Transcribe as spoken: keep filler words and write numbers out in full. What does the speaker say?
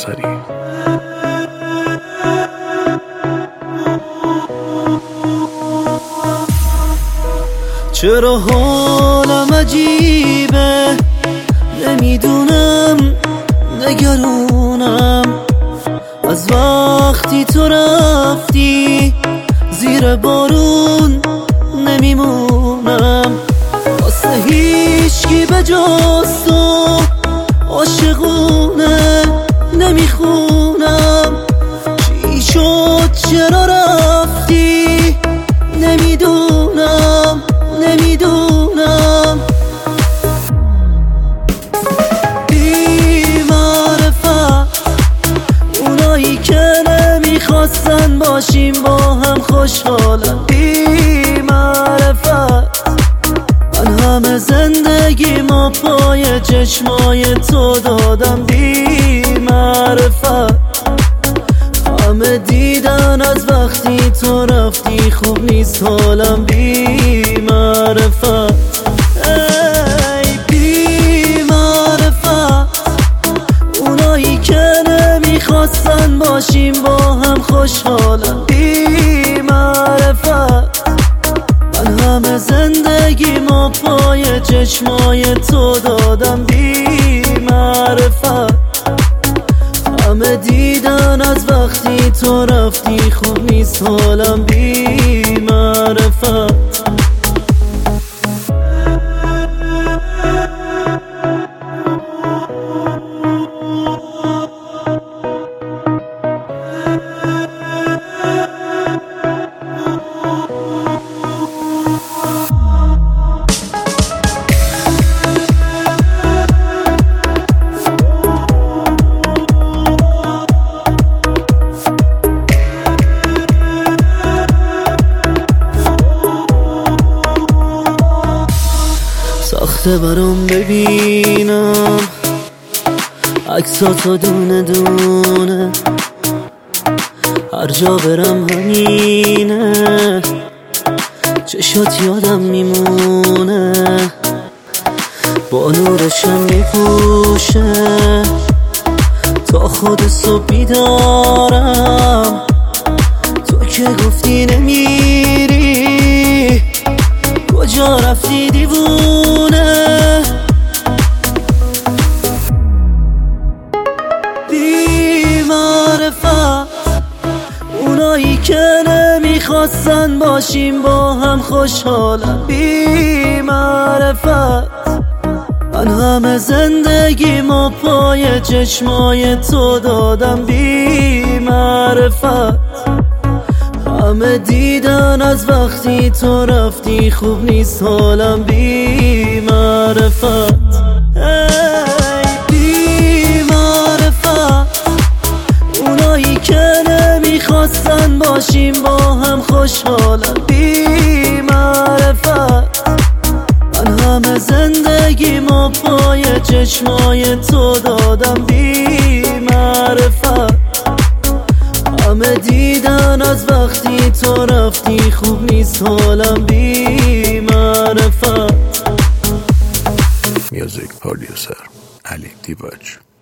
پادیوسری. چرا حالم عجیبه، نمیدونم نگرونم از وقتی تو رفتی، زیر بارون نمیمونم واسه هیچکی به جز تو، عاشقونه نمیخونم. چی شد چرا رفتی، نمیدونم نمیدونم. بی معرفت اونایی که نمیخواستن باشیم با هم خوشحالن. بی معرفت من همه زندگی ما پای چشمای تو دادم. بی معرفت همه دیدن از وقتی تو رفتی خوب نیست حالم. بی معرفت ای بی معرفت اونایی که نمیخواستن باشیم با هم خوشحالن. بی معرفت من همه زندگی ما پای چشمای تو دادم. بی معرفت همه دیدن از وقتی تو رفتی خوب نیست حالم. بی معرفت ساخته برام ببینم عکساتو دونه دونه، هر جا برم همینه، چشات یادم میمونه، با نورشم میپوشه تا خود صبح بیدارم. تو که گفتی نمیری، کجا رفتی دیوونه؟ بی معرفت اونایی که نمیخواستن باشیم با هم خوشحالن. بی معرفت من همه زندگی ما پای چشمای تو دادم. بی معرفت همه دیدن از وقتی تو رفتی خوب نیست حالم. بی معرفت ای بی معرفت اونایی که نمیخواستن باشیم با هم خوشحالن. بی معرفت من همه زندگی ما پای چشمای تو دادم. بی معرفت همه دیدن از وقتی تو رفتی خوب نیست حالم. بی معرفت. میوزیک پادیوسر علی دیباج.